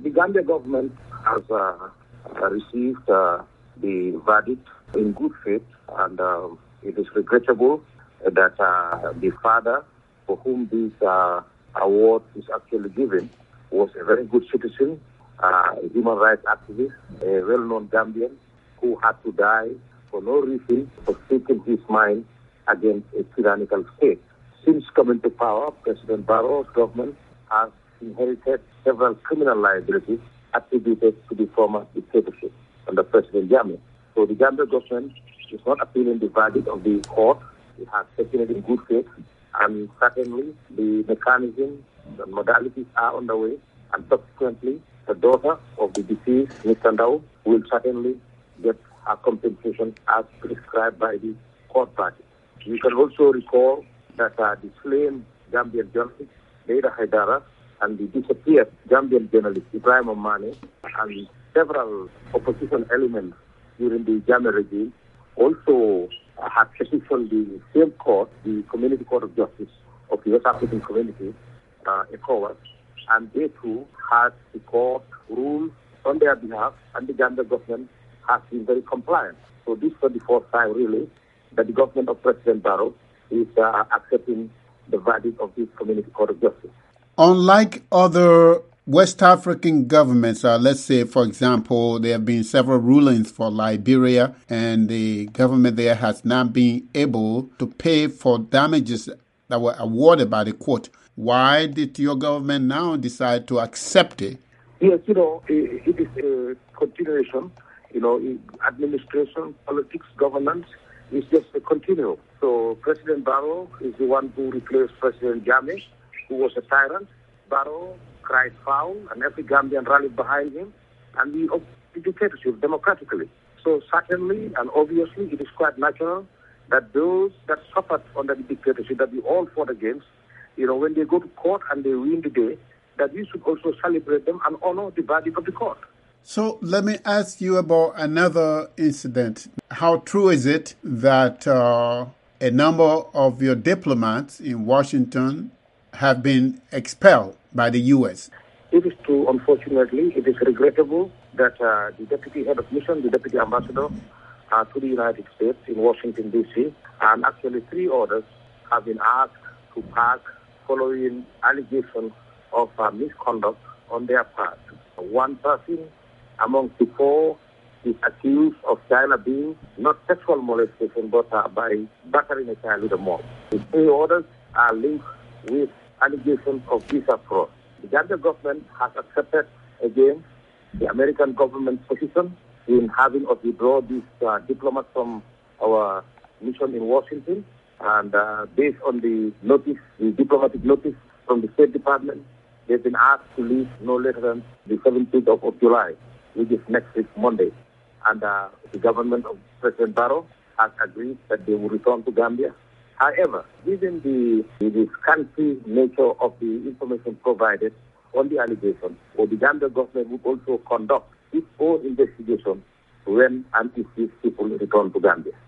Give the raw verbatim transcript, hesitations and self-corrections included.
The Gambia government has uh, uh, received uh, the verdict in good faith, and uh, it is regrettable that uh, the father for whom this uh, award is actually given was a very good citizen, uh, a human rights activist, a well-known Gambian who had to die for no reason for speaking his mind against a tyrannical state. Since coming to power, President Barrow's government has inherited several criminal liabilities attributed to the former dictatorship under President Jammeh. So the Gambia government is not appealing the verdict of the court. It has taken it in good faith, and certainly the mechanism, the modalities are underway, and subsequently the daughter of the deceased, Mister Ndao, will certainly get her compensation as prescribed by the court party. You can also recall that uh, the slain Gambian journalist, Leila Haidara, and the disappeared Gambian journalist, Ibrahim Omane, and several opposition elements during the Jammeh regime also uh, had petitioned the same court, the Community Court of Justice of the West African Community, uh, ECOWAS, and they too had the court rule on their behalf, and the Gambia government has been very compliant. So this was the fourth time, really, that the government of President Barrow is uh, accepting the verdict of this Community Court of Justice. Unlike other West African governments, uh, let's say, for example, there have been several rulings for Liberia, and the government there has not been able to pay for damages that were awarded by the court. Why did your government now decide to accept it? Yes, you know, it, it is a continuation. You know, administration, politics, governance is just a continuum. So President Barrow is the one who replaced President Jammeh, who was a tyrant. Barrow cried foul, and every Gambian rallied behind him, and we opted the dictatorship democratically. So certainly and obviously it is quite natural that those that suffered under the dictatorship that we all fought against, you know, when they go to court and they win the day, that we should also celebrate them and honor the verdict of the court. So let me ask you about another incident. How true is it that uh, a number of your diplomats in Washington have been expelled by the U S? It is true, unfortunately. It is regrettable that uh, the deputy head of mission, the deputy ambassador uh, to the United States in Washington, D C, and actually three others have been asked to pack following allegations of uh, misconduct on their part. One person amongst the four is accused of China being not sexual molestation, but uh, by battering a child with a mop. The three others are linked with allegations of visa fraud. The Gambia government has accepted again the American government's position in having us withdraw these uh, diplomats from our mission in Washington, and uh, based on the notice, the diplomatic notice from the State Department, they've been asked to leave no later than the seventeenth of July, which is next week, Monday. And uh, the government of President Barrow has agreed that they will return to Gambia. However, given the, the, the scanty nature of the information provided on the allegation, or the Gambia government would also conduct its own investigation when and if these people return to Gambia.